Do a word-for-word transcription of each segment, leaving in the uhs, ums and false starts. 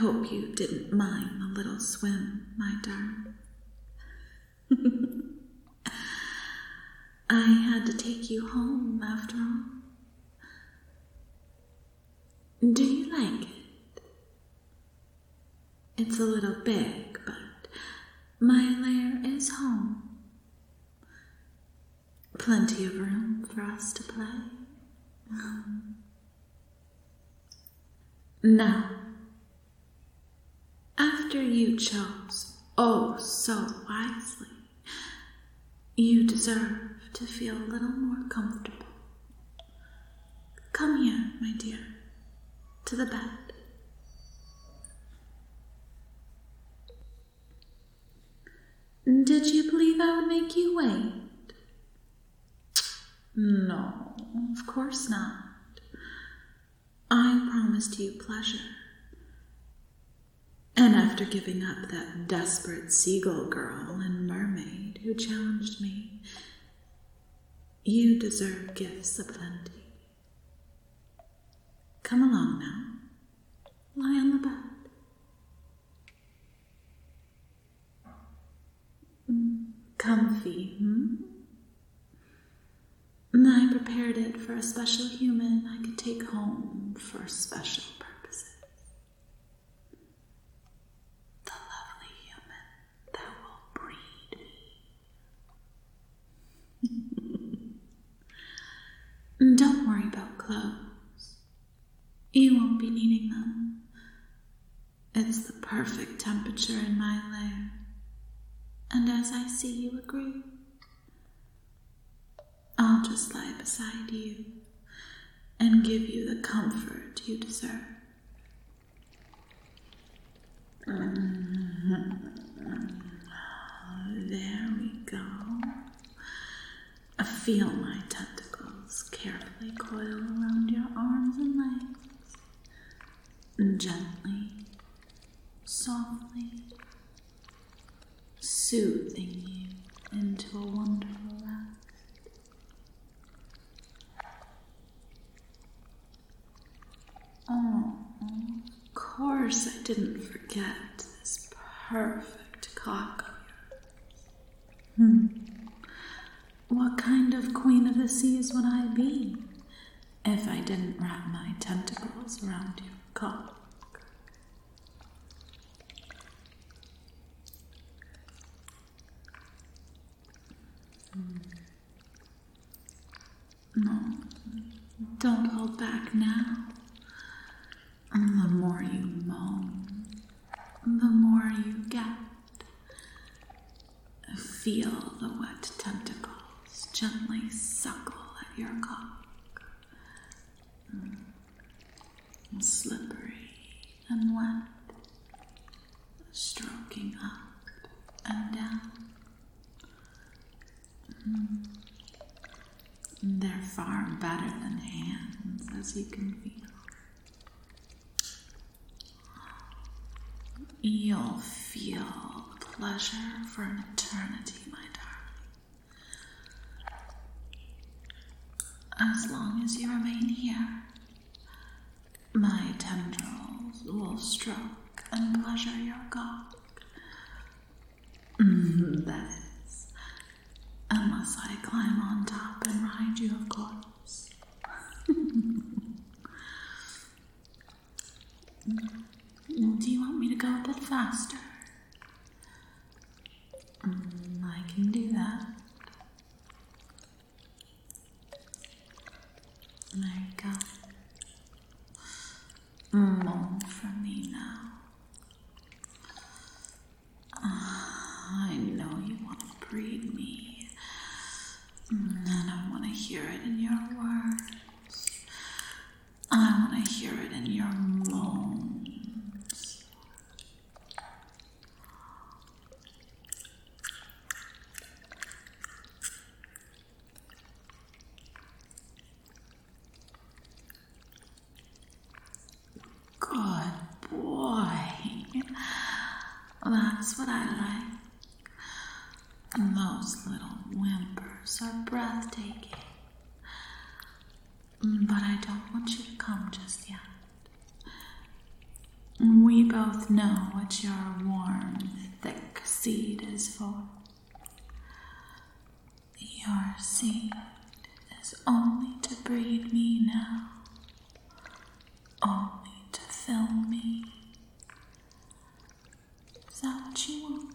hope you didn't mind the little swim, my darling. I had to take you home after all. Do you like it? It's a little big, but my lair is home. Plenty of room for us to play. Now, after you chose oh so wisely, you deserve to feel a little more comfortable. Come here, my dear, to the bed. Did you believe I would make you wait? No, of course not. I promised you pleasure. And after giving up that desperate seagull girl and mermaid who challenged me, you deserve gifts aplenty. Come along now. Lie on the bed. Comfy, hmm? I prepared it for a special human I could take home for special purposes. The lovely human that will breed me. Don't worry about clothes. You won't be needing them. It's the perfect temperature in my lair. And as I see you agree, I'll just lie beside you and give you the comfort you deserve. There we go. Feel my tentacles carefully coil around your arms and legs. Gently, softly, soothing you into a wonderful rest. Oh, of course I didn't forget this perfect cock of yours. Hmm. What kind of queen of the seas would I be if I didn't wrap my tentacles around your cock? Hmm. No, don't hold back now. The more you moan, the more you get. Feel the wet tentacles gently suckle at your cock. Mm. Slippery and wet, stroking up and down. Mm. They're far better than hands, as you can feel. You'll feel pleasure for an eternity, my darling. As long as you remain here, my tendrils will stroke and pleasure your cock. Mm, that is, unless I climb on top and ride you, of course. Do you want me to go a bit faster? Mm, I can do that. There you go. Moan for me now. Uh, I know you want to breed me, and I want to hear it in your words. I want to hear it in your moans. Good boy. That's what I like. Those little whimpers are breathtaking. But I don't want you to come just yet. We both know what your warm, thick seed is for. Your seed is only to breed me now, only to fill me. Is that what you want?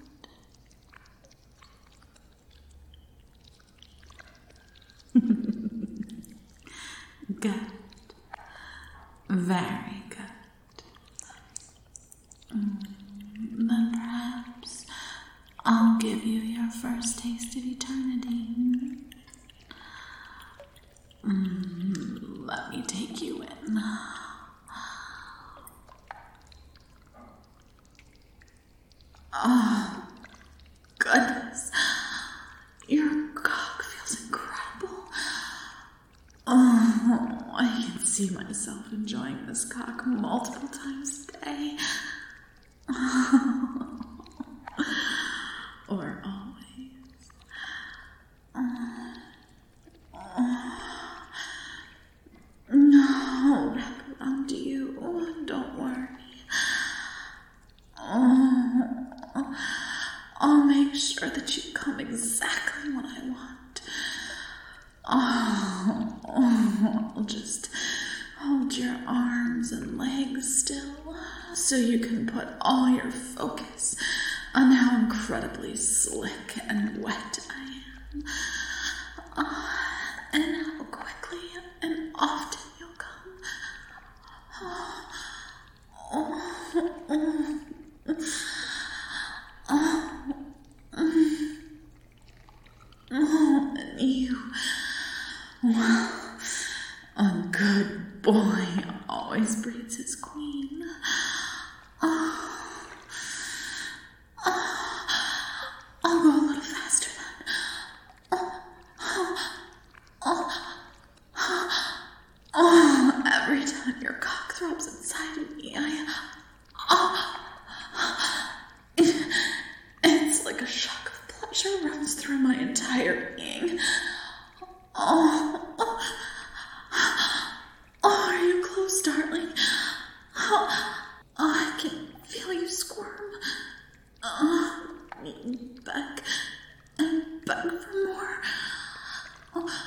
Good. Very good. Mm, then perhaps I'll give you your first taste of eternity. Mm, let me take you in. Oh, goodness. Your cock feels incredible. Oh, I can see myself enjoying this cock multiple times a day. Or always. Oh, oh. No, wrap around you. Oh, don't worry. Oh, I'll make sure that you come exactly when I want. Oh, oh, I'll just hold your arms and legs still so you can put all your focus on how incredibly slick and wet I am. Oh, and how quickly and often you'll come. Oh, oh, oh. Oh, oh, and you, well, a good boy always breeds his queen. Oh, oh, I'll go a little faster then. Oh, oh, oh, oh, oh, every time your cock throbs inside of me, I, oh, it's like a shock of pleasure runs through my entire being. Oh, oh, oh, are you close, darling? Oh, oh, I can feel you squirm. Oh, beg and beg for more. Oh,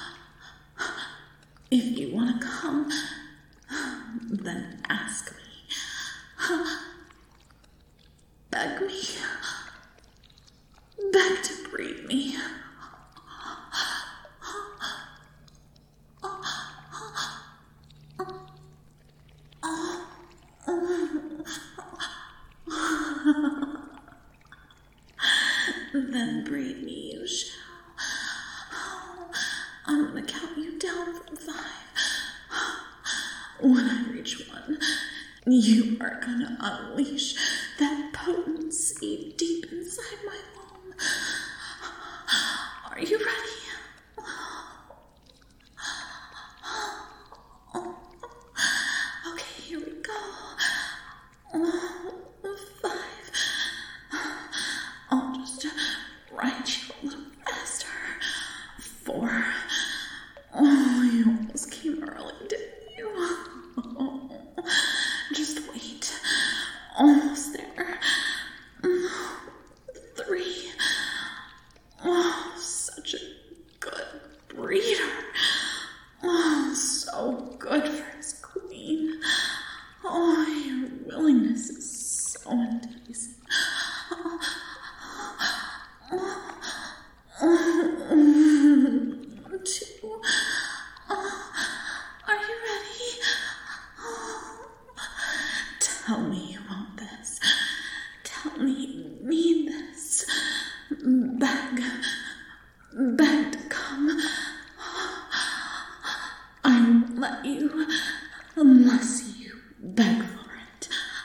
if you want to come, then ask me. Beg me. Beg to breed me. Then breed me you shall. I'm gonna count you down from five. When I reach one, you are gonna unleash that potency deep inside my womb. Are you ready? Okay, here we go. Five. I'll just ride you a little faster. Four. Oh, you almost came early, didn't you? Oh, just wait. Almost there. Three. Oh, such a good breeder. Oh, so good for his queen. Oh, your willingness is so enticing. Oh, oh, oh, two. Oh, are you ready? Oh, tell me you want this. Tell me you need this. Beg, beg to come. I won't let you unless you beg for it.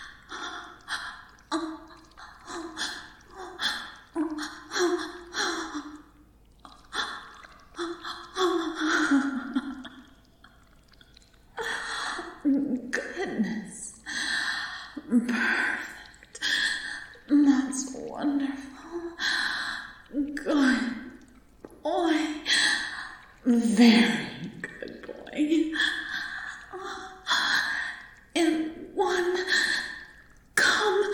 Goodness. Perfect. That's wonderful. Good boy. Very good boy. And one, come.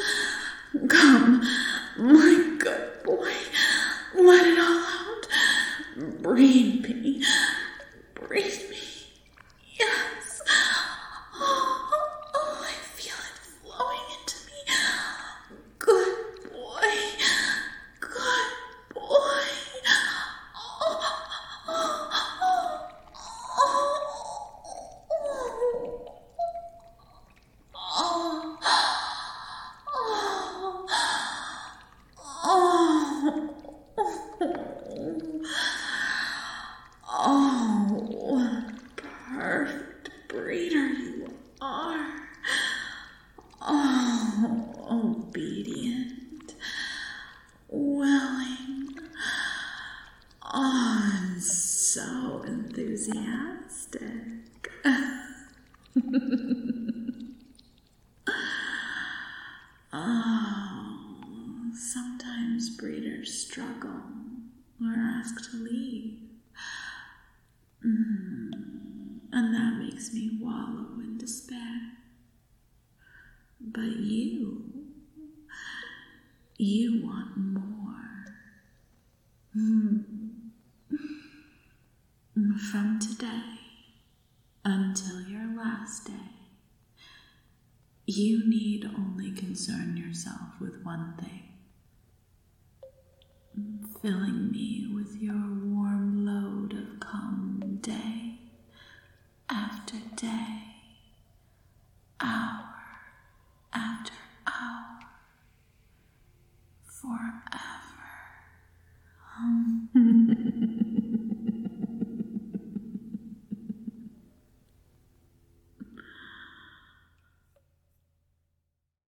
breathe me. Breathe me. Yes. Oh, oh, I feel it flowing into me. Good boy. Good boy. Oh, oh, oh, oh, what a perfect breeder you are. Oh, obedient, willing, oh, and so enthusiastic. Oh, sometimes breeders struggle or ask to leave. Mm, and that makes me wallow in despair. But you, you want more. Mm. From today until your last day, you need only concern yourself with one thing: filling me with your warm load of cum day after day.